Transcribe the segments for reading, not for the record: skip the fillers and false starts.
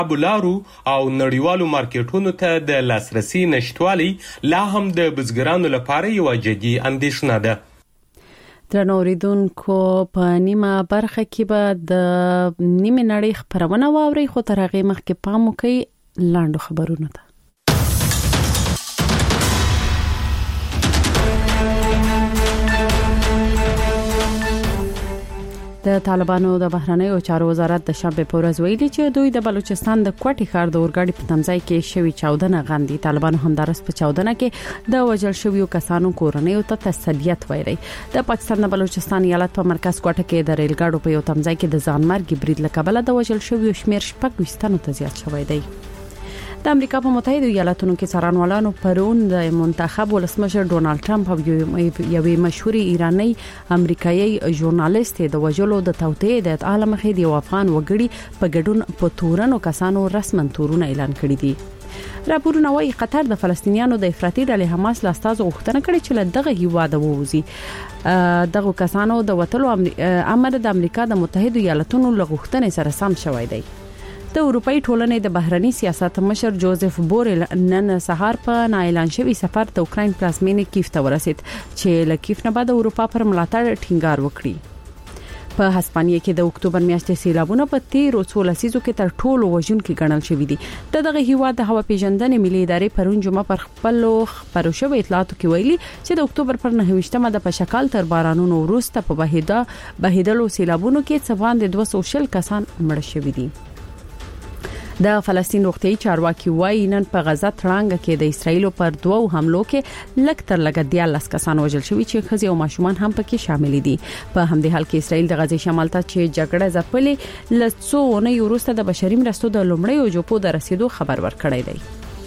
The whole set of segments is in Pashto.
بولارو او نړیوالو مارکیټونو ته د لاسرسي نشټوالي لا هم د بزګرانو لپاره یو جدي اندېښنه ده. درنو اوریدونکو په نیمه برخه کې به د نیمه نړۍ خبرونه واوري، خو تر هغه مخکې پام وکړئ لاندو خبرونه ته. د طالبانو د بهرنیو چارو وزارت د شنبه په ورځ ویلي چې دوی د بلوچستان د کوټي ښار د اورګاډي په تمځای کې شوی چاودنه غندي. طالبانو همدارس په چاودنه کې د وژل شویو کسانو کورنیو ته تسلیت ویلي. د پاکستان د بلوچستان ایالت په مرکز کوټه کې د ریل ګاډو په یو تمځای کې د ځانمرګي برید لکبله د وژل شویو شمیر 26 ته زیات شوی دی. د امریکا په متحده ایالاتونو کې څارنوالانو پرون د منتخب ولسمشر ډونالد ټرمپ او یوې مشهوري ایرانی امریکایي ژورنالیست د وژلو د توطئې د ادعا مخې د افغان وګړي په ګډون په تورنو کسانو رسمن تورونه اعلان کړی دي. راپورونه وايي قطر د فلسطینیانو د افراطي ډلې حماس له استازو غوښتنه کړې چې له دغه هیواده ووځي. دغه کسانو د وټلو امر د امریکا د متحده ایالاتونو له غوښتنې سره سم شوی دی. د اروپאי ټولنې د بهرنی سیاست مشر جوزف بورل نن سهار په نااعلان شوی سفر د اوکرين پلازمینې کیف ته ورسید چې له کیف نه بعد اروپا پر ملاتړ ټینګار وکړي. په هسپانیا کې د اکتوبر میاشتې سیلابونه په 13 لسیزو کې تر ټولو وژونکي ګڼل شوی دي. دغه هیواد د هوا پیژندنې ملي ادارې پرون جمعه پر خپل خبرو شوی اطلاعاتو کې ویلي چې د اکتوبر پر 9مه د پشکال تر بارانونو وروسته په بهیدلو سیلابونو کې څه باندې 200 کسان مړ شوي دي. د فلسطین روغتيایي چارواکي وایي نن په غزه ترانګ کې د اسرایل پر 2 حملو کې لکتر لګ 10 کسان وژل شوي چې ښځې او ماشومان هم پکې شامل دي. په همدې حال کې اسرایل د غزې شمال ته چې جګړه ځپلې لڅونه یورسته د بشري مرستو د لومړیو جوپو د رسیدو خبر ورکړی دی.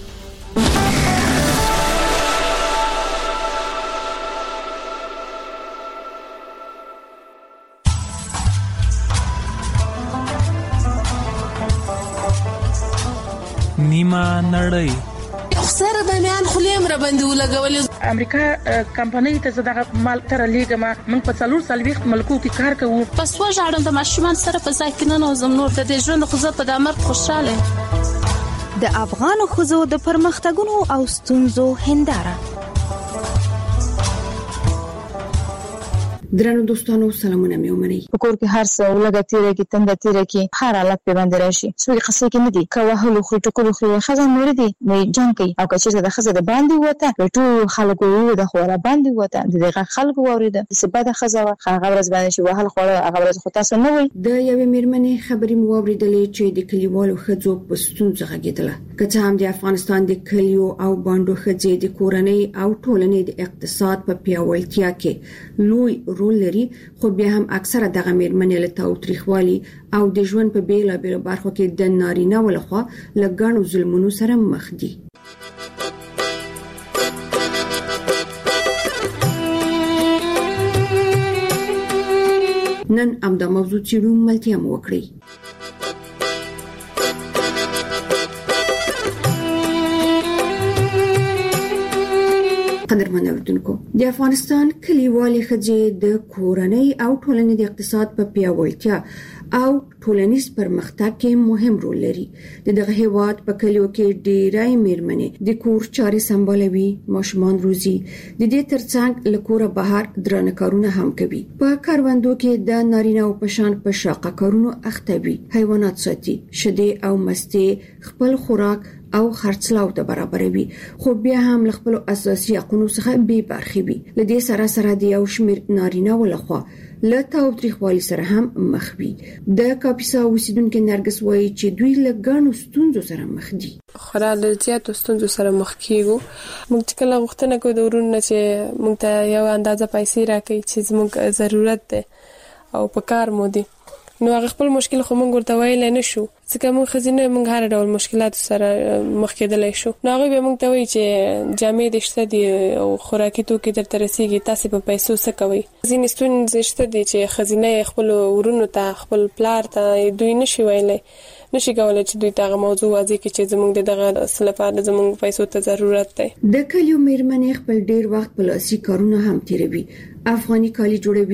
نیمه نړۍ اخسر باندې خلیم را باندې ولګول. امریکا کمپنۍ ته دغه مال تر لیګما موږ په 4 ملکو کې کار کوو. پس وژاړم د ماشومان سره په ځای نه نوزم نور د ژوند خو په دمر خوشاله. د افغان خوځو د پرمختګونو او ستونزو هنداره. درنو دوستانو سلامونه مې ومني. کور کې هر څه ولګتيره کې تند تیره کې هر حالت په باندې راشي. څوک قصې کې نه دي کوه له خو ټکو خو خزان مړ دي نه جنگ کوي او کچې د خزه د باندې وته ټول خلکو د خوره باندې وته دغه خلکو وریده سبا د خزه هغه ورځ باندې شو هغه خوره هغه ورځ خو تاسو نه وي. د یوې میرمنې خبرې مو اوریدلې چې د کلیوالو خځو په ستونزه غږیدله. کته هم د افغانستان د کلیو او باندو خځې د کورنۍ او ټولنې د اقتصاد په پیاوړتیا کې لوی رول لري، خو بیا هم اکثره دغه میرمنې له تاوتریخوالي او د ژوند په بیلابیلو برخو کې د نارینه ولخوا لګڼو ظلمونو سره مخ دي. نن امدا موضوع چیرو ملتیا مو وکړي. قدرمن اوردونکو، د افغانستان کلیوالي ښځې د کورنۍ او ټولنې د اقتصاد په پیاوړتیا او ټولنیز پرمختګ کې مهم رول لري. دغه هیواد په کلیو کې ډېرای میرمنې د کور چارې سمبالوي، ماشومان روزي، د دې ترڅنګ له کوره بهر درانه کارونه هم کوي. په کاروندو کې د نارینه او پشان په شاقه کارونو اخته وي، حیوانات ساتي، شیدې او مستې خپل خوراک او خرڅلاو ته برابروي، خو بیا هم خپل اساسي حقوقو څخه بې برخې وي. لدې سره د یو شمېر نارینه ولخوا له تاوتریخوالي سره هم مخ وي. د کاپیسا اوسیدونکو نرګس وایي چې دوی له ګڼو ستونزو سره مخ دي. خورا له زیاتو ستونزو سره مخ کیږو. موږ کله غوښتنه کوو د ورونو چې موږ ته یو اندازه پیسې راکړي چې زموږ ضرورت ده او په کار مو دي، نو هغه خپل مشکل خو موږ ورته ویل نه شو، ځکه موږ خزینه موږ هر ډول مشکلات سره مخ کېدلای شو. نو هغه به موږ ته وایي چې جامې د شته دي او خوراکي توکي درته رسیږي، تاسو په پیسو څه کوي. ځینې ستونزې شته دي چې خزینه خپل ورونو ته خپل پلار ته دوی نشي ویلای، نشي کولای چې دوی ته موضوع واضح کړي چې زموږ دغه اصل لپاره زموږ پیسو ته ضرورت دی. د کلیو میرمنې خپل ډیر وخت په لاسي کارونو هم تیروي. افغاني کالي جوړوي،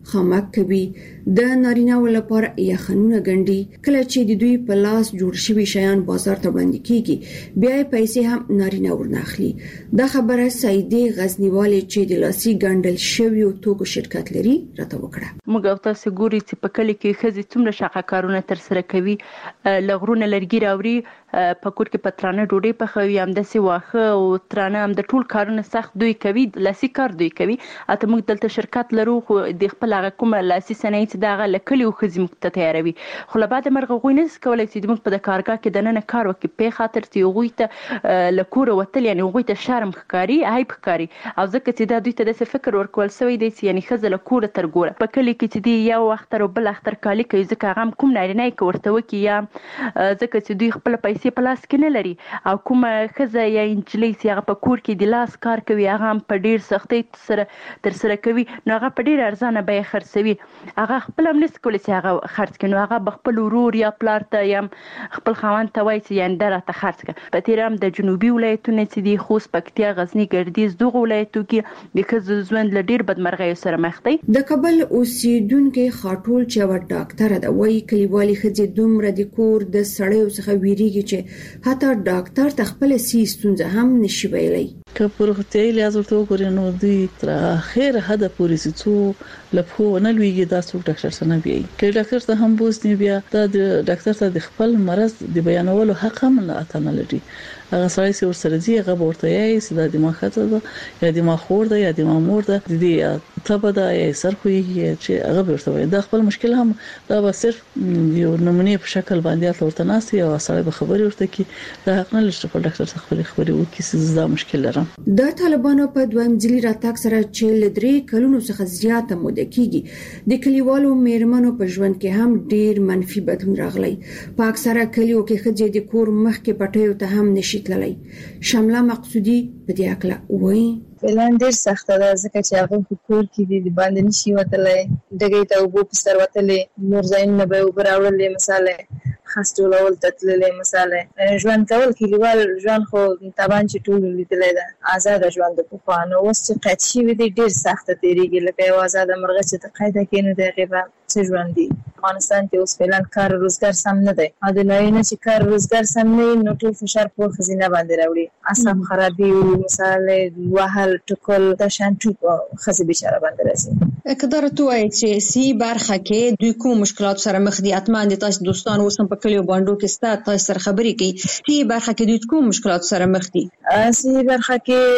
خامک کوي د نارینه‌و لپاره یخنونه ګڼي کله چې د دوی په لاس جوړ شوی شیان بازار ته وړاندې کیږي بیا پیسې هم نارینه ورناخلي دا خبره سعیده غزنیواله چې د لاسي ګڼل شوی توکو شرکت لري راته وکړه موږ تاسو ګوري چې په کلی کې خزي څومره شاقه کارونه تر سره کوي لغرونه لرګي راوړي په کور کې پترانه ډوډۍ پخوي هم د سی واخه او ترانه هم د ټول کارونه سخت دوی کوي لاسي کار دوی کوي اته موږ دلته شرکت لرو خو د خپل هغه کومه لاسي صنایع چې دغه لکلي او خزي مخته تیاروي خو له بعد مرغه غوي نه کولای چې موږ په د کارګاه کې د نن کار وکړي په خاطر چې غوي ته لکور وتل یعنی غوي ته شرم ښکاری عیب ښکاری او ځکه چې دا دوی ته د فکر ورکول سوی دی چې یعنی خزه لکور تر ګوره په کلی کې چې دی یو وخت او بل اختر کالی کوي ځکه هغه کوم نارینه کې ورته وکي یا ځکه چې دوی خپل پیسې په لاس کې نه لري او کومه خزه یا انجلۍ چې هغه په کور کې د لاس کار کوي هغه په ډیر سختۍ سره تر سره کوي نو هغه په ډیر ارزانه به خرڅوي هغه خپل هم نس کولی چې هغه خرڅ کړي نو هغه خپل ورور یا پلار ته یا خپل خاوند ته وایي چې یعنی درته خرڅ کړه په تیر هم د جنوبي ولایتونو چې دی خوست پکتیا غزنی ګردیز دغه ولایتو کې د خزو ژوند له ډیر بدمرغۍ سره مخ دی د کابل اوسیدونکو خاطول چې و ډاکټر دا وایي کلیوالي خزي دومره د کور د سړیو څخه ویریږي چې حتی ډاکټر تخپل سیستونه هم نشي ویلای که پرختي لازم ته وګورئ نو دوی تر اخر حد پورې څو لفو نه لويږي دا څوک ډاکټر سره نه وي که ډاکټر ته هم بوزنی بیا دا د ډاکټر ته د خپل مرض د بیانولو حق هم نه اتنه لري هغه سړی چې ورسره دی هغه ورته یې چې د مخاطب ده یا د مخور ده یا د مامور ده د دې ته دا یې سر خوږي چې هغه ورته وي دا خپل مشکل هم دا به صرف یو نمونه په شکل باندې ورته ناسي او سړی به خبري ورته کی دا حق نه لري په ډاکټر څخه خبري وکړي چې دا مشکل لرم د طالبانو په دویم ځلي راتګ سره چې لدري کلونو څخه زیاته موده کیږي د کلیوالو میرمنو په ژوند کې هم ډیر منفي بدلون راغلی په اکثره کلیو کې خځې د کور مخ کې پټیو ته هم نشي تللی شمله مقصودی په دې اکله وایي فعلا ډیر سخت ده ځکه چې هغه کور کې د باندې نشي وتلای دغه ته وبو په سر وتلې نور ځین نه به وبراولې مثلا خاص ټولول تتللې مثلا ژوند کول کلیوال ژوند خو طبعا چې ټول لیدلې ده آزاد ژوند په خوانو اوس چې قید شي وي ډیر سخت تیریږي لکه یو آزاد مرغه چې د قاعده کې نه دی غیبه څه ژوند دي افغانستان کې اوس فعلا کار روزګار سم نه دی او د نارینه چې کار روزګار سم نه نو ټول فشار په خزینه باندې راوړي اصاب خرابي او مثلا وهل ټکول د شانټو خزي بشاره باندې راځي کدار توای چې سی برخه کې دوی کوم مشکلات سره مخ دي اتمان دي تاسو دوستان اوسم په کلیو باندې کې ستاسو تاسو سره خبرې کوي سی برخه کې دوی کوم مشکلات سره مخ دي سی برخه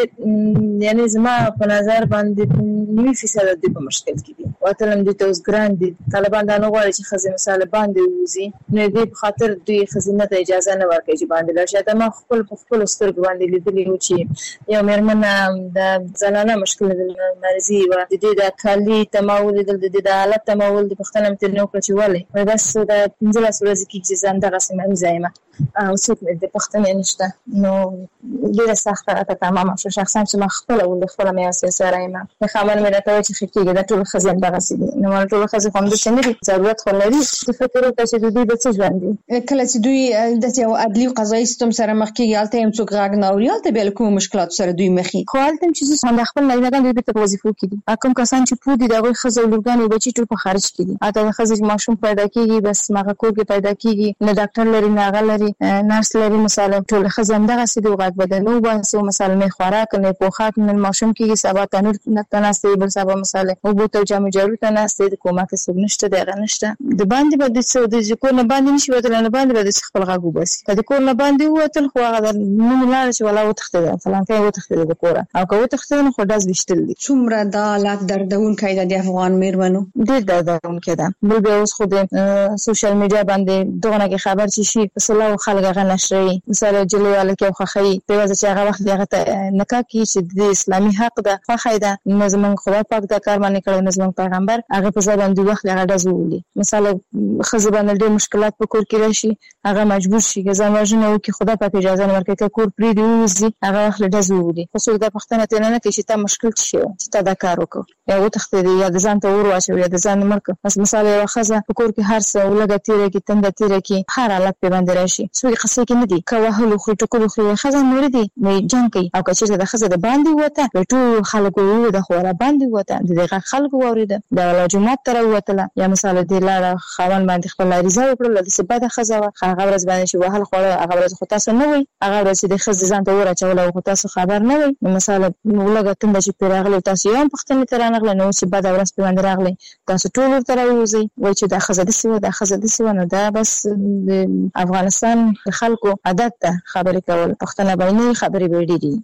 کې یعنی زما په نظر باندې 90% د مشکل کې دي واتلم د توس ګران دي طالبان دا نه غواړي چې خزي مثال باندې وزي نه دې په خاطر دوی خزینه ته اجازه نه ورکړي چې باندې لږه د ما خپل سترګ باندې لیدلی و چې یو مېرمن د زنانه مشکل مرزي و د دې د کالي تماول د حالت تماول د پښتنه مت نو کړی ولې بس د 15 ورځې کې چې زنده رسمه زایمه او څوک د پښتنه نشته نو ډیره سخته راته تمام شو شخصا چې ما خپل ول خپل مې اساسه رایم په خبر مې راته چې خکېږي د ټول خزین دغه سي نو ټول خزین هم د سندري ضرورت خو لري چې فکر وکړي چې دوی به څه ژوند دي کله چې دوی د یو عدلي قضایي سیستم سره مخ کېږي البته هم څوک غاګ نه اوري البته بل کوم مشکلات سره دوی مخې خو البته چې څنګه خپل نارینه‌ګان دوی په وظیفو کې دي کوم کسان چې پودي دغه خزو لورګان او بچی ټول په خارج کې دي اته د خزې ماشوم پیدا کیږي بس ماغه کور کې پیدا کیږي نه ډاکټر لري نه غل لري نرس لري مثلا ټول خزم دغه سي دوه غاګ بدلو باسو مثلا می خوراک نه پوخات نه ماشوم کېږي سبا تنور نه تناسته بل سبا مثلا او بوته جامې جوړ تناسته د کومه کې سګ نشته دغه نشته د باندې به د څو د کور نه باندې نشي وتل نه باندې به د خپل غاګو بس کله کور نه باندې وتل خو هغه نو لاړ چې ولا وتخته فلان کې وتخته د کور او کو وتخته نو خو داس بشتل دي څومره د حالات دردون کایده د افغان میرمنو ډېر دردون کړه بل به اوس خو د سوشل میډیا باندې دغه کې خبر شي په سلام خلک غا نشري مثلا جلواله کې خوخی په وجه چې هغه وخت هغه نکاح کې چې د اسلامي حق ده فخیده نظم خدای پاک دا کار باندې کړی نظم پیغمبر هغه په ځبان دی وخت هغه دزولي مثلا خزبان ډېر مشکلات په کور کې راشي هغه مجبور شي چې ځانوژنه وکړي خدای پاک اجازه نه ورکړي کور پری دی وزي هغه وخت دزولي خو څو د پښتنه ته نه کې چې تا مشکل شي چې تا دا کار وکړي یا وتخته دی یا د ځان ته ور واچو یا د ځان مرکه بس مثلا یو خزه په کور کې هر څه ولګه تیرې کې تند تیرې کې هر حالت په باندې راشي شي سوي قصې کې نه دي کوهلو خو ټکو خو خزان نور دي نه جنگ کوي او کچې د خزه د باندې وته ټول خلکو د خورا باندې وته دغه خلکو ورید د جمعه تر وته یا مثال دی لاره خوان باندې خپل ریزه وکړل د سبا د خزه هغه ورځ باندې شو وهل خو هغه ورځ خو تاسو نه وي هغه ورځ د خزه ځان ته ورچول او تاسو خبر نه وي مثال ولګه تند چې پیراغله تاسو یې پختنه تر نه نو چې بعد ورځ په باندې راغلی تاسو ټول تر وځي وای چې د خزه د سیمه د خزه د سیمه نه دا بس افغانستان خلکو عادت ته خبرې کول پښتنه باندې خبرې وړي دي.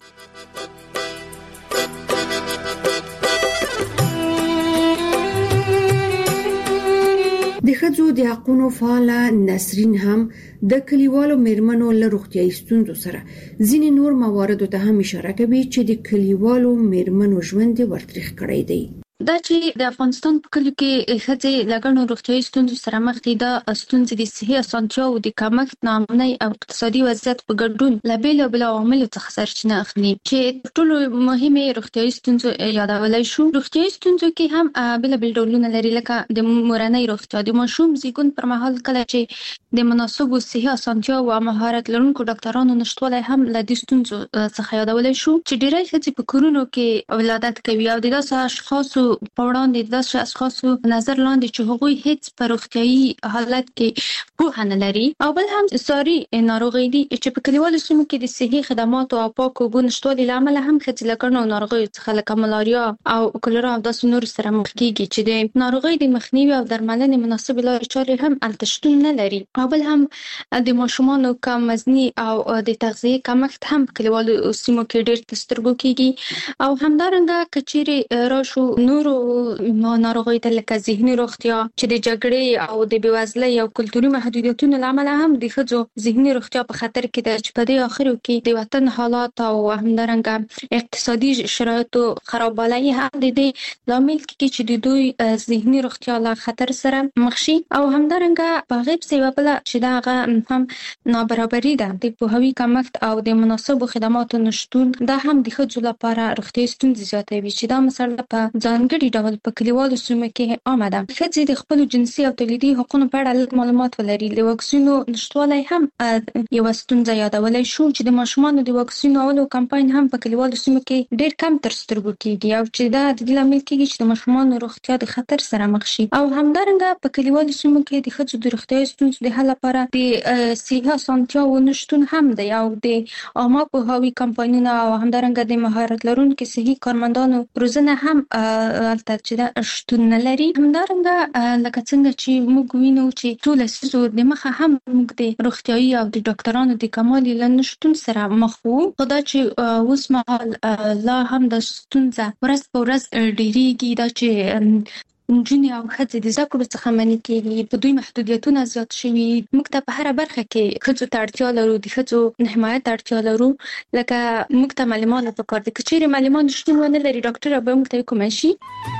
د ښځو د حقوقو فعاله نسرین هم د کلیوالو میرمنو له روغتیايي ستونزو سره ځینې نور مواردو ته هم اشاره کوي چې د کلیوالو میرمنو ژوند ورتریخ کړی دی. دا چې د افغانستان په کلیو کې ښځې لګڼو روغتیايي ستونزو سره مخ دي دا ستونزې د صحي اسانتیاو د کمښت ناامنۍ او اقتصادي وضعیت په ګډون له بېلابېلو عواملو څخه سرچینه اخلي چې ټولو مهمې روغتیايي ستونزو یادولی شو. روغتیايي ستونزو کې هم بېلابېل ډولونه لري لکه د مورنۍ روغتیا د ماشوم زیږون پر مهال کله چې د مناسبو صحي اسانتیاو او مهارت لرونکو ډاکټرانو نشتوالی هم له دې ستونزو څخه یادولی شو چې ډېری ښځې په کورونو کې ولادت کوي او د داسې اشخاصو په وړاندې داسې اشخاصو نظر لاندې چې هغوی هیڅ په روغتیايي حالت کې پوهه نه لري او بل هم ساري ناروغۍ دي چې په کلیوالو سیمو کې د صحي خدماتو او پاکو اوبو نشتوالي له امله هم ښځې له ګڼو ناروغیو څخه لکه ملاریا او کولرا او داسې نورو سره مخ کېږي چې د ناروغۍ د مخنیوي او درملنې مناسبې لارې چارې هم هلته شتون نه لري او بل هم د ماشومانو کم وزني او د تغذیې کمښت هم په کلیوالو سیمو کې ډېر تر سترګو کېږي او همدارنګه که چیرې راشو نورو ناروغیو ته لکه ذهني روغتیا چې د جګړې او د بېوزلۍ او کلتوري محدودیتونو له امله هم د ښځو ذهني روغتیا په خطر کې ده چې په دې اخرو کې د وطن حالات او همدارنګه اقتصادي شرایطو خرابوالی هم د دې لامل کېږي چې د دوی ذهني روغتیا له خطر سره مخ شي او همدارنګه په هغې پسې یوه بله چې د هغه هم نابرابري ده د پوهاوي کمښت او د مناسبو خدماتو نشتون دا هم د ښځو لپاره روغتیايي ستونزې زیاتوي چې دا مسله په ځانګړي ډول په کلیوالو سیمو کې عامه ده. ښځې د خپلو جنسي او تولیدي حقونو په اړه لږ معلومات ولري. د واکسینو نشتوالی هم یوه ستونزه یادولی شو چې د ماشومانو د واکسینولو کمپاین هم په کلیوالو سیمو کې ډېر کم تر سترګو کېږي او چې دا د دې لامل کېږي چې د ماشومانو روغتیا د خطر سره مخ شي او همدارنګه په کلیوالو سیمو کې د ښځو د روغتیايي ستونزو د حل لپاره د صحي اسانتیاوو نشتون هم دی او د عامه پوهاوي کمپاینونه او همدارنګه د مهارت لرونکو صحي کارمندانو روزنه هم هلته چې دا شتون نه لري. همدارنګه لکه څنګه چې موږ وینو چې ټول لسیزو د مخه هم موږ د روغتیايي او د ډاکټرانو د کموالي له نشتون سره مخ وو خو دا چې اوس مهال لا هم د ستونزه ورځ په ورځ ډېرېږي دا چې نجونې او ښځې د زده کړو څخه منع کېږي په دوی محدودیتونه زیات شوي. موږ ته په هره برخه کې ښځو ته اړتیا لرو د ښځو حمایت ته اړتیا لرو لکه موږ ته معلمان پکار دي که چیرې معلمان شتون ونه لري ډاکټره به موږ ته وکومه شي.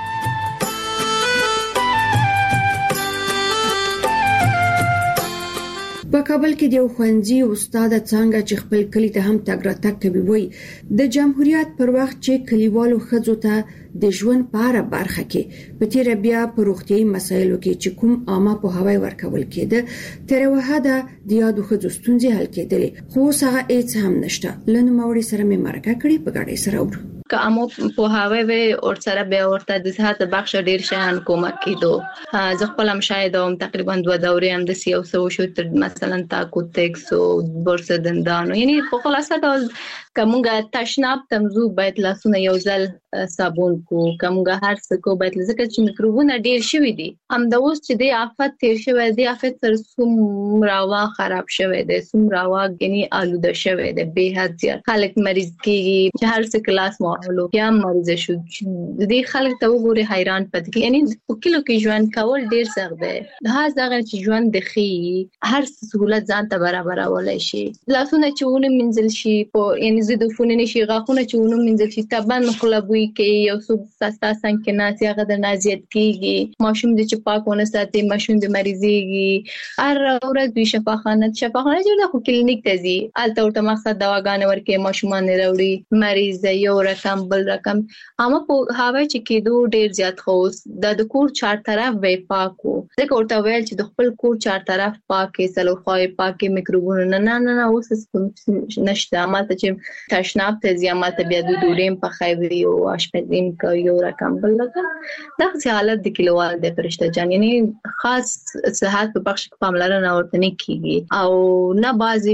په کابل کې د یو ښوونځي استاد څنګه چې خپل کلی ته هم تګ راتګ کوي وای د جمهوریت پر وخت چې کلیوالو ښځو ته د ژوند په اړه برخه کې په تیر بیا په روغتيایي مسایلو کې چې کوم عامه پوهاوی ورکول کېده تر وحده د یادو ښځو ستونزې حل کېدلې خو هغه هیڅ هم نشته. لنو موري سره مې مرکه کړې په ګډه سره ورو که امو پوهاوی به اور سره به ورته د صحت بخش ډیر شان کومک کیدو. زه خپل هم شاید تقریبا 2 دورې هم د سیو سو شو مثلا تاکو تکس او برس دندانو یعنی په خلاصه ډول کومګه تشناب تمزو باید لاسونه یو ځل صابون کو کومګه هر څه کو باید ځکه چې میکروبونه ډیر شوي دي هم د اوس چې د آفت تیر شوی دی آفت سره څومره خراب شوی دی څومره یعنی آلوده شوی دی به حد زیات خلک مریض کیږي چې هر څه کلاس ماحول یا مریض شو د خلک ته وګوري حیران پد کی یعنی په کلو کې ژوند کول ډیر سخت دی دا ځکه چې ژوند د خي هر سہولت ځان ته برابرولای شي لاسونه چې ونه منځل شي په یعنی زیدفونه نشي غاخونه چې ونه منځل شي تبان خلابوي بوی کوي یو څوک سستا څنګه کې ناس هغه د نازیت کیږي ماشوم د چې پاکونه ساتي ماشوم د مریضيږي هر ورځ د شفاخانه جوړه خو کلینیک ته ځي الته ورته مقصد دواګانې ورکې ماشومان وروړي مریض یو رقم بل رقم اما په هاوی چې کېدو ډیر زیات خوس د کور چار طرف وې پاکو ځکه ورته ویل چې د خپل کور چار طرف پاکې سلو خوای پاکې میکروبونه نه اوس نشته ماته چې تشناب ته ځي ماته بیا د ډوډۍ په خایوي او اشپزیم کوي یو رقم بل رقم دغه حالت د کلیوال د فرشته جان یعنی خاص صحت په بخش کې پاملرنه ورته نه کیږي او نه بازي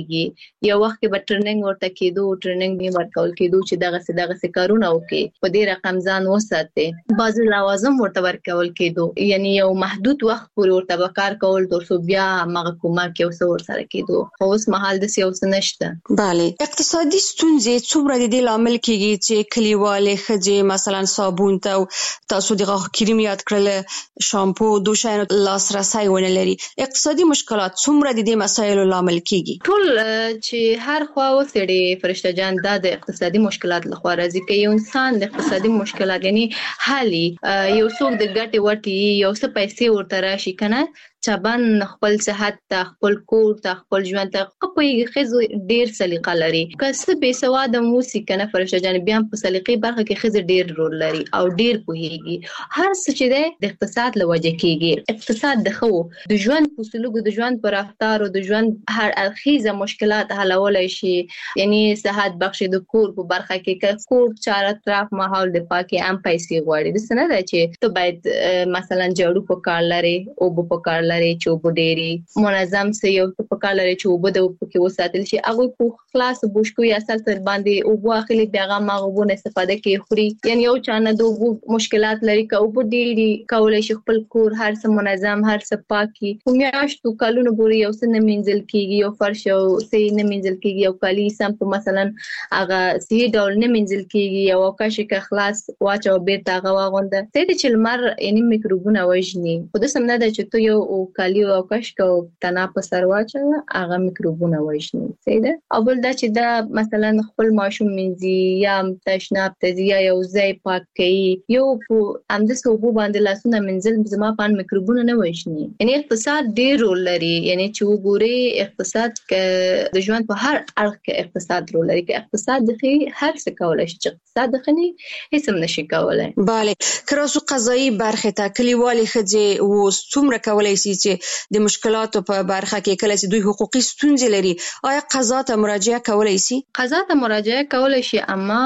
کويږي یو وخت به ټریننګ ورته کېدو ټریننګ به ورکول کېدو چې دغه کارونه وکي په دې رقم ځان وساتي بعض لوازم ورته ورکول کېدو یعنی یو محدود وخت پورې ورته وکړ کول تر څو بیا مغه کې اوس ورسره کېدو خو اوس مهال د سیاست نشته bale اقتصادي ستونزې څومره د لامل کېږي چې کلیوالې خځې مثلا صابون ته تاسو د غاښ کریم یاد کړل شامپو دوشاینو لاسرسي ونه لري اقتصادي مشکلات څومره د دې مسایلو لامل کېږي ټول چې هر خوا وسړي فرشته جان د اقتصادي مشکلات لخوا راځي کې یو انسان د اقتصادي مشکلات یعنی حالي یو څوک د ګټي وټي یو څه پیسې ورته راشي کنه چابان خپل صحت ته خپل کور ته خپل ژوند ته خپل خزو ډیر سلیقه لري کله به سواد موسی کنه فرشته جان بیا په سلیقې برخه کې خزو ډیر رول لري او ډیر پوهیږي هر څه چې د اقتصاد لوجه کېږي اقتصاد د خو د ژوند په سلوک د ژوند پر رفتار او د ژوند هر اړخیزه مشکلات حلول شي یعنی صحت بخش د کور په برخه کې کور چار طرف ماحول د پاکي ام پیسې غواړي د سند چې ته باید مثلا جوړو په کار لري او په کار لري چوب ډيري منظم سه یو په کار لري چوب د په وساتل شي هغه په خلاص بوشکوي اصل تر باندې او واخلي دغه ماغوونه استفاده کوي خوري یعنی یو چانه د مشکلات لري کو په ډيري کولای شي خپل کور هر څه منظم هر څه پاکي میاشتو کلونو پورې یو څه نه منځل کیږي یو فرش او سه نه منځل کیږي یو کالی سم په مثلا هغه سه ډول نه منځل کیږي یو کاشي خلاص واچو بیرته هغه واغونده سه د چلمر یعنی میکروبونه وژني خو د سم نه د چې تو یو کالی او کاش کو تنا په سر واچو هغه میکروبونه وژني سیده او بل دا چې دا مثلا خپل ماشوم منځي یا تشناب تزیا یو ځای پاک کوي یو په اند سوبو باندې لاسونه منځل زما پان میکروبونه نه وژني یعنی اقتصاد ډیر رول لري یعنی چې وګوري اقتصاد د ژوند په هر اړخ کې اقتصاد رول لري کې اقتصاد د هر څه کولای شي اقتصاد د خني هیڅ هم نشي کولای bale کراسو قضایي برخه ته کلیوالې خځې و څومره کولای شي چې د مشکلاتو په برخه کې کله چې دوی حقوقي ستونزې لري آیا قضا ته مراجعه کولای شي قضا ته مراجعه کولای شي اما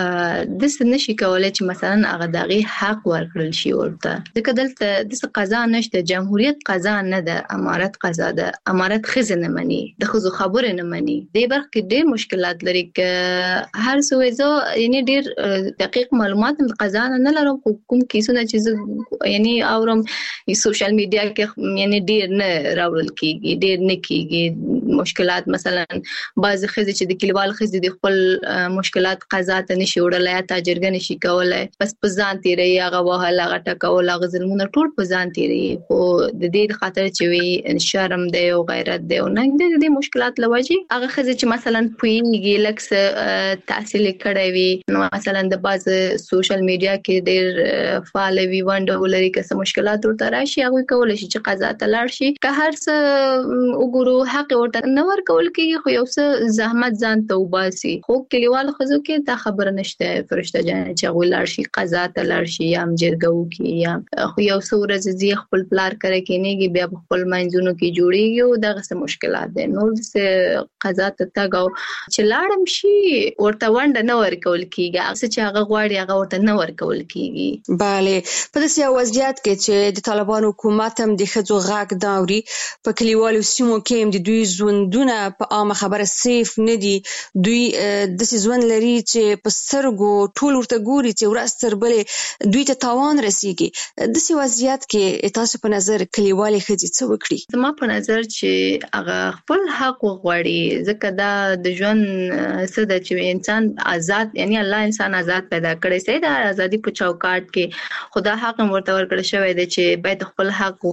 د څه نشي کولای چې مثلا هغه دغه حق ورکړل شي ورته ځکه دلته د قضا نشته جمهوریت قضا نه ده امارت قضا ده امارت خزنه مني د خزو خبره نه مني د برخه کې ډېر مشکلات لري ک هر څه یعنی ډېر دقیق معلومات قضا نه لرم کوم کیسونه چې یعنی اورم سوشل میډیا کې یعنی ډیر نه راوړل کیږي ډیر نه کیږي مشکلات مثلا بعض خزې چې د کلیوال خزې د خپل مشکلات قضا ته نشي وړلای یا تاجرګ نشي کولای بس په ځان تیری هغه وهله غټه کول هغه ظلمونه ټول په ځان تیری خو د دې خاطر چې وي شرم دی او غیرت دی او نه د دې مشکلات لوجي هغه خزې چې مثلا پوینګي لکس تحصیل کړی وي نو مثلا د بعض سوشل میډیا کې ډیر فعال وي وانډو لري که څه مشکلات ورته راشي هغه کولای شي چې قضا ته لاړ شي که هر څه وګورو حق ورته نه ورکول کېږي خو یو څه زحمت ځان ته وباسي خو کلیوال خزو کې دا خبره نشته فرشته جان چې هغه لاړ شي قضا ته لاړ شي یا جرګو کې یا خو یو څو ورځې زی خپل پلار کوي کېنیږي بیا خپل منځونو کې جوړیږي او دغه څه مشکلات دي نور څه قضا ته تاګو چې لاړم شي ورته وند نه ورکول کېږي هغه چې هغه غواړي هغه ورته نه ورکول کېږي bale په داسې وضعیت کې چې د طالبانو حکومت هم د خځو غږ داوري په کلیوالو سیمو کې هم د دوی ژوندونه په عامه خبره سیف نه دي دوی د ژوند لري چې په سترګو ټول ورته ګوري چې ورستر بلې دوی ته تاوان رسیږي د دې وضعیت کې تاسو په نظر کلیوالې خځې څه وکړي زما په نظر چې هغه خپل حق وغواړي ځکه دا د ژوند څه د چې انسان آزاد یعنی الله انسان آزاد پیدا کړی سي د ازادي په چوکاټ کې خدا حق ورته ورکړی شوی دی چې باید خپل حق غوښتونکي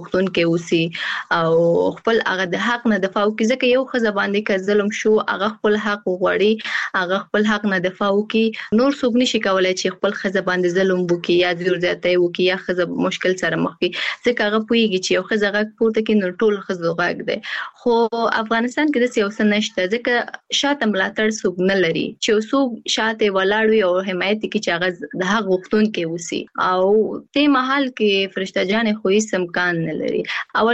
اوسي او خپل هغه د حق نه دفاع وکړي. ځکه یو ښځه باندې که ظلم شو هغه خپل حق وغواړي، هغه خپل حق نه دفاع وکړي، نور څوک نشي کولای چې خپل ښځه باندې ظلم وکړي یا زور زیاتی وکړي یا ښځه مشکل سره مخ کړي. ځکه هغه پوهیږي چې یو ښځه غږ پورته کړي نو ټول ښځو غږ دی. خو افغانستان کې داسې یو څه نشته، ځکه شاته ملاتړ څوک نه لري چې څوک شاته ولاړ وي او حمایت کوي چې هغه د حق غوښتونکي اوسي. او ته محل کې فرشته جان خو هیڅ امکان نه لري.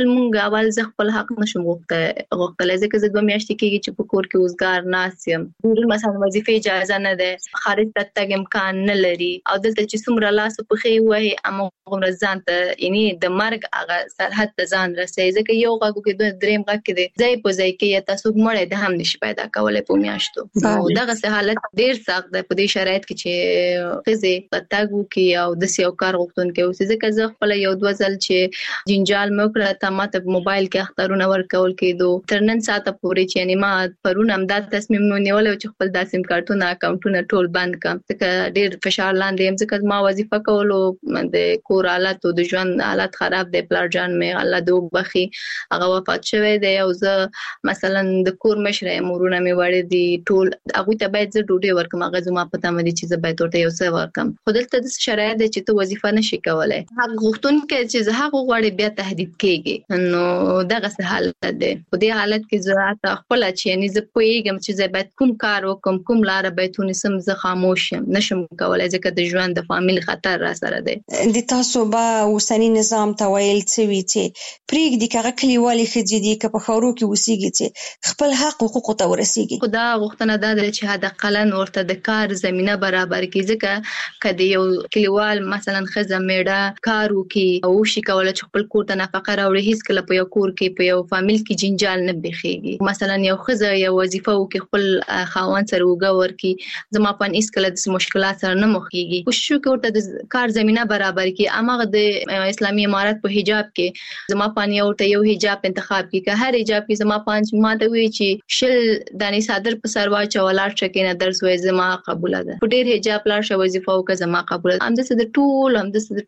اول زه خپل حق نشم غوښتلای، ځکه زه 2 میاشتې کېږي چې په کور کې وزګار ناست یم. مثلا وظیفه اجازه نه ده، خارج ته تګ امکان نه لري، او دلته چې څومره لاس په خې وای امغه ځان ته یعنی د مرګ هغه سرحد ته ځان رسي. ځکه یو غږ کې دریم غږ کې دی ځای په ځای کې تاسو مړې د هم نشي پیدا کولای په میاشتو. دغه حالت ډیر سخت دی په دې شرایط کې چې خزه پتاګو کې او د سیو کار غوښتونکي او ځکه زه خپل یو 2 ځل چې جنجال موکړه ته ماته په موبایل کې اخترونه ورکول کېدو تر نن ساعته پورې چې یعنی ما پرون هم دا تصمیم نیول چې خپل د سیم کارتونه اکاونټونه ټول بند کړم. ځکه ډیر فشار لاندې هم، ځکه ما وظیفه کولو د کور حالت او د ژوند حالت خراب دی. پلار جان مې الله دې وبخي هغه وفات شوی دی او زه مثلا د کور مشره امورونه مې وړي دي ټول هغه ته باید زه ډوډۍ ورکم. هغه زما پته مې چې زه باید ورته یو څه ورکم. خو دلته د شرایط چې ته وظیفه نشي کولای، حق غوښتونکي چې زه حق غواړي بیا تهدید کیږي. نو دغه حالت دی. په دې حالت کې زه خپل چې یعنی زه پوهیږم چې زه باید کوم کار وکم، کوم لار باید ونیسم، زه خاموش یم، نشم کولای ځکه د ژوند د فامیل خطر را سره دی. د تاسو به اوسنی نظام ته ویل څه وی چې پریږدي کغه کلیوالي خځې دي که په خاورو کې وسیږي چې خپل حق حقوق ته ورسیږي. خدا غوښتنه ده چې حد اقل ورته د کار زمينه برابر کړي. ځکه کله یو کلیوال مثلا خزه میړه کار وکي او شي کولای چې خپل کور ته نفقه راوړي، هیڅ کله په یو کور کې په یو فامیل کې جنجال نه بخيږي. مثلا یو خزه یو وظیفه وکي خپل خاوند سره وګور کی زما په هیڅ کله د مشکلات سره نه مخېږي. کوشش وکړو ورته د کار زمينه برابر کړي. امغه د اسلامي امارات په حجاب کې زما پانی او ته یو حجاب انتخاب کی که هر حجاب کې زما پانچ ماته وی چې شل دانی صادر په سر واچ ولار شکینه درس وې زما قبول ده. په ډیر حجاب لار شو وظیفه او که زما قبول ده. هم د ټول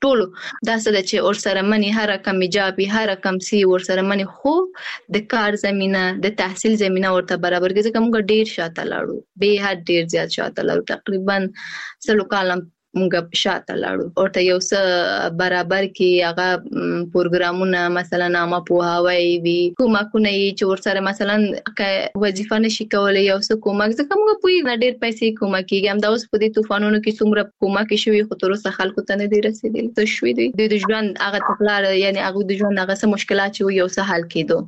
دا څه چې اور سره منی هر کم حجاب هر کم سی ور سره منی، خو د کار زمينه د تحصیل زمينه ورته برابر کړي. ځکه موږ ډیر شاته لاړو، به حد ډیر زیات شاته لاړو، تقریبا 100 کال موږ شاته لاړو. ورته یو څه برابر کې هغه پروګرامونه مثلا نامه پوهاوی وي، کومکونه چې ورسره مثلا وظیفه نشي کولای یو څه کومک، ځکه موږ په ډیر پیسې کومک کیږي. هم دا اوس په دې طوفانونو کې څومره کومک شوی خو تر اوسه خلکو ته نه دی رسیدلی. څه شوی دی د ژوند هغه تکلار یعنی هغه د ژوند هغه څه مشکلات چې یو څه حل کېدو.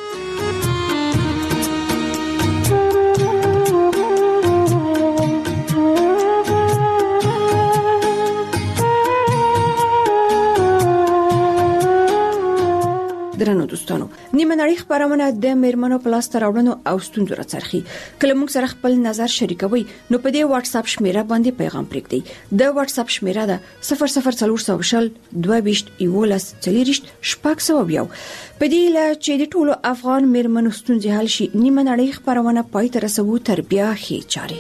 درنو دوستانو، نیمه نړۍ خبرونه د میرمنو پلاس تراوړنو او ستونزو راڅرخي. کله موږ سره خپل نظر شریکوي نو په دې واتس اپ شمیره باندې پیغام پرېږدئ. د واتس اپ شمیره ده 00400 22 11 40 شپږ. په دې لا چې د ټولو افغان میرمنو ستونزې حل شي، نیمه نړۍ خبرونه پای ته رسوي تر بیا هي چاري.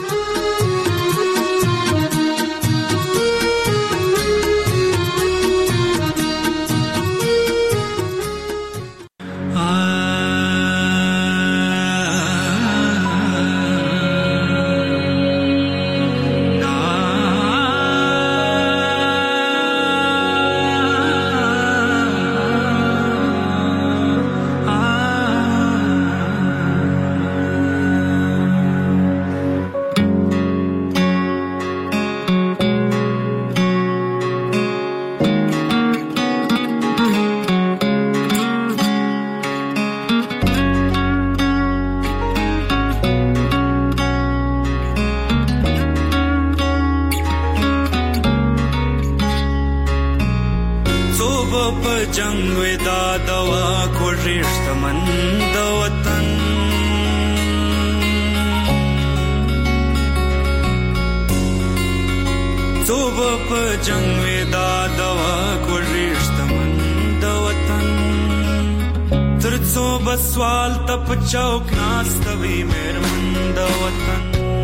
سوال تپ چوک ناستوي میرمن د وطن،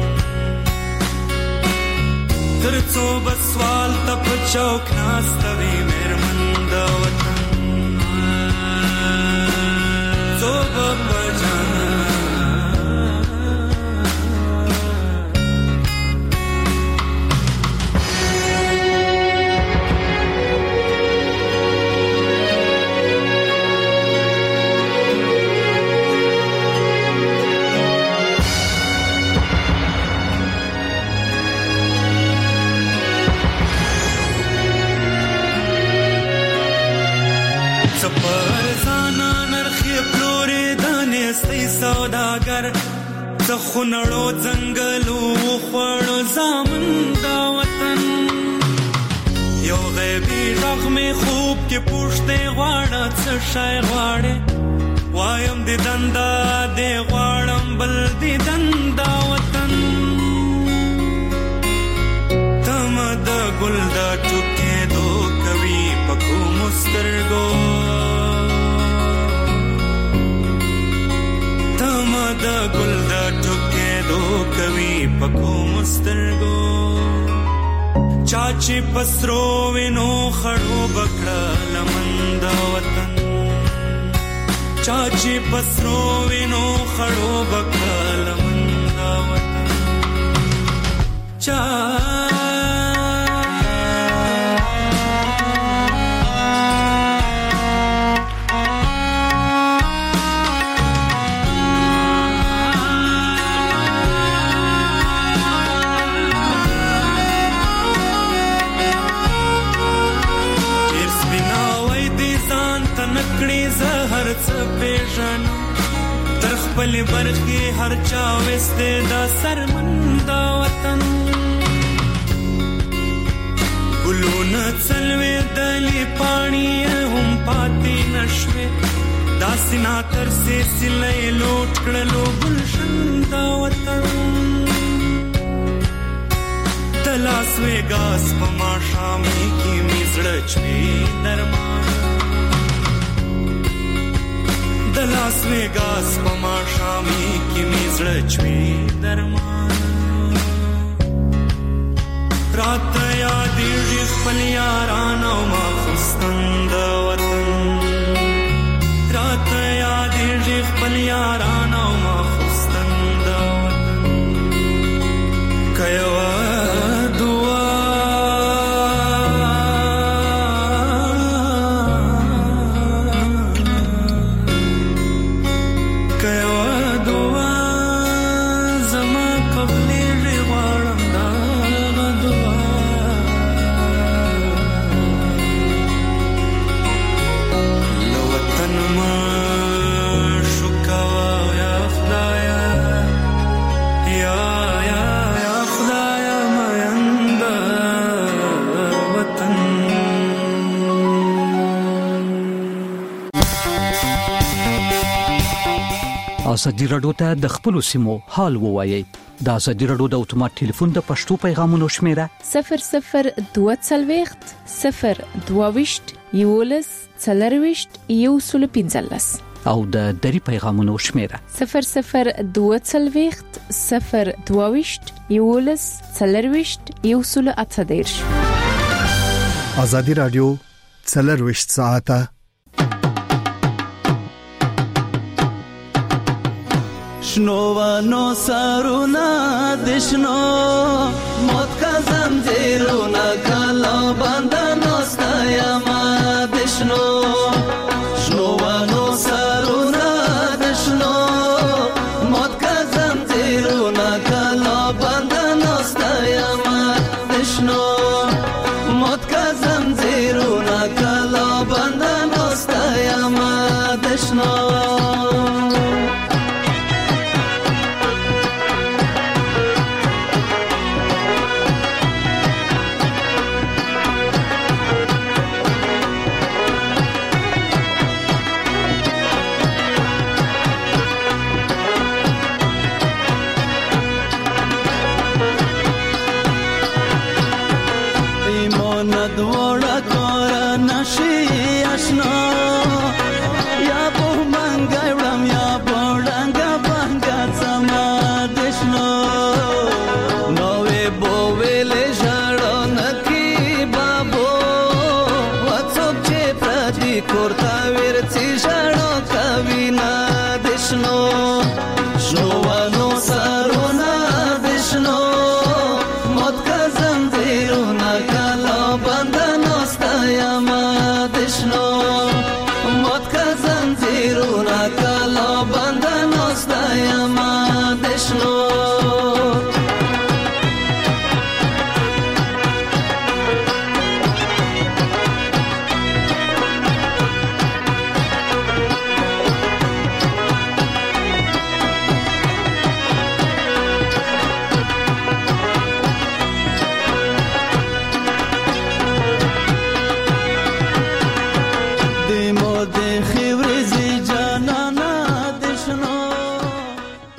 ترڅو بسوال تپ چوک ناستوي میرمن د وطن. توب بجانا سوداگر تخنړو ځنګلو خوړو زامن دا وطن یو غیبی رغم خوب کې پوښتې غواړه څه شای غواړې وایم دې دندا دې غواړم بل دې دندا وطن تم د ګل دا ټوکې دو کوي پکو مسترګو د ګل د ټوکې دو کوي پکو مسترګو چاچی پسرو وینو خړو بکړه لمن د وطن چاچی پسرو وینو خړو بکړه لمن د وطن چا تر خپل برخي هر چا وسته دا سرمندا وطن ګلونه څلوي دلی پانی هم پاتې نشوي دا سینا تر سه سلې لوټ کړلو ګلشن دا وطن تلاس وګاس په ما شامي کې مزړه چوي درمان د لاس وګاس په ما شامي کې مزړه چوي درمان رات یادېږي خپل یاران او ما خوستند وطن رات یادېږي خپل یاران او ما خوستند وطن کيوا دعا ازادي راډیو ته د خپل سیمو حال ووایي د ازادي راډیو د اتومات ټلیفون د پښتو پیغامونو شمیره 0022 022 یولس څلرويشت یو سل پنځلس او د دری پیغامونو شمیره 0022 022 یولس څلرويشت یو سل اتدیرش ازادي راډیو څلرويشت ساعته شنوانو سارونا دشنو موت کا زنجیرونا کلا باندنو ستایما دشنو شنوانو سارونا دشنو موت کا زنجیرونا کلا باندنو ستایما دشنو موت کا زنجیرونا کلا باندنو ستایما دشنو یا په منګا وړم یا په ډنګا بنګا زما دشنو